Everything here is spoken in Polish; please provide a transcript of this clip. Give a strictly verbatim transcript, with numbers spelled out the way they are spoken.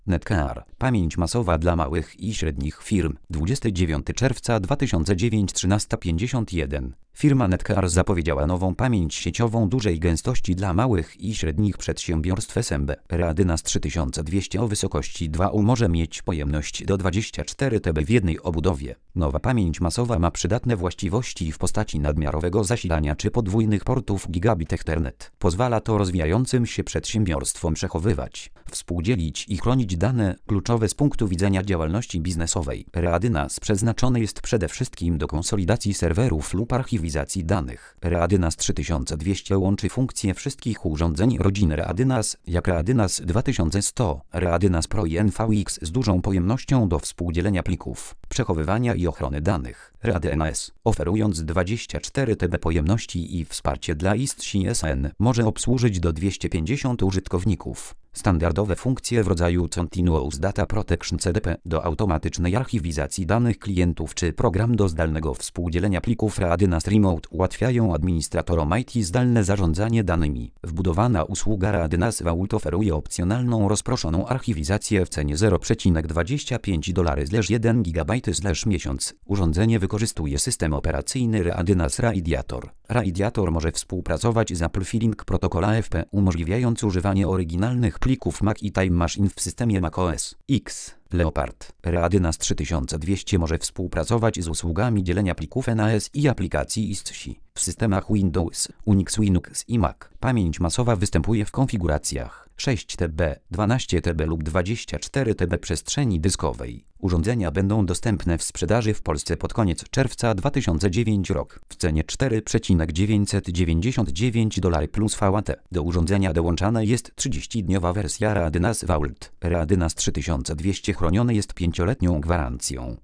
Netcar. Pamięć masowa dla małych i średnich firm. dwudziestego dziewiątego czerwca dwa tysiące dziewięć, trzynaста pięćdziesiąt jeden. Firma Netcar zapowiedziała nową pamięć sieciową dużej gęstości dla małych i średnich przedsiębiorstw S M B. Readynas trzy tysiące dwieście o wysokości dwa U może mieć pojemność do dwudziestu czterech terabajtów w jednej obudowie. Nowa pamięć masowa ma przydatne właściwości w postaci nadmiarowego zasilania czy podwójnych portów Gigabit Ethernet. Pozwala to rozwijającym się przedsiębiorstwom przechowywać, współdzielić i chronić dane kluczowe z punktu widzenia działalności biznesowej. Readynas przeznaczony jest przede wszystkim do konsolidacji serwerów lub archiwizacji danych. Readynas trzy tysiące dwieście łączy funkcje wszystkich urządzeń rodziny Readynas, jak Readynas dwa tysiące sto, Readynas Pro i N V X z dużą pojemnością do współdzielenia plików, przechowywania i ochrony danych. Readynas, oferując dwadzieścia cztery terabajty pojemności i wsparcie dla I S C S I S N, może obsłużyć do dwieście pięćdziesięciu użytkowników. Standardowe funkcje w rodzaju Continuous Data Protection C D P do automatycznej archiwizacji danych klientów czy program do zdalnego współdzielenia plików Readynas Remote ułatwiają administratorom I T zdalne zarządzanie danymi. Wbudowana usługa Readynas Vault oferuje opcjonalną rozproszoną archiwizację w cenie zero przecinek dwadzieścia pięć dolarów za jeden gigabajt za miesiąc. Urządzenie wykorzystuje system operacyjny Readynas Radiator. Radiator może współpracować z Apple Filling Protocol A F P, umożliwiając używanie oryginalnych plików Mac i Time Machine w systemie macOS X. Leopard. Readynas trzy tysiące dwieście może współpracować z usługami dzielenia plików N A S i aplikacji I S C S I w systemach Windows, Unix, Linux i Mac. Pamięć masowa występuje w konfiguracjach sześć terabajtów, dwanaście terabajtów lub dwadzieścia cztery terabajty przestrzeni dyskowej. Urządzenia będą dostępne w sprzedaży w Polsce pod koniec czerwca dwa tysiące dziewiątego roku w cenie cztery przecinek dziewięćset dziewięćdziesiąt dziewięć dolarów plus V A T. Do urządzenia dołączana jest trzydziestodniowa wersja Readynas Vault. Readynas trzy tysiące dwieście chroniony jest pięcioletnią gwarancją.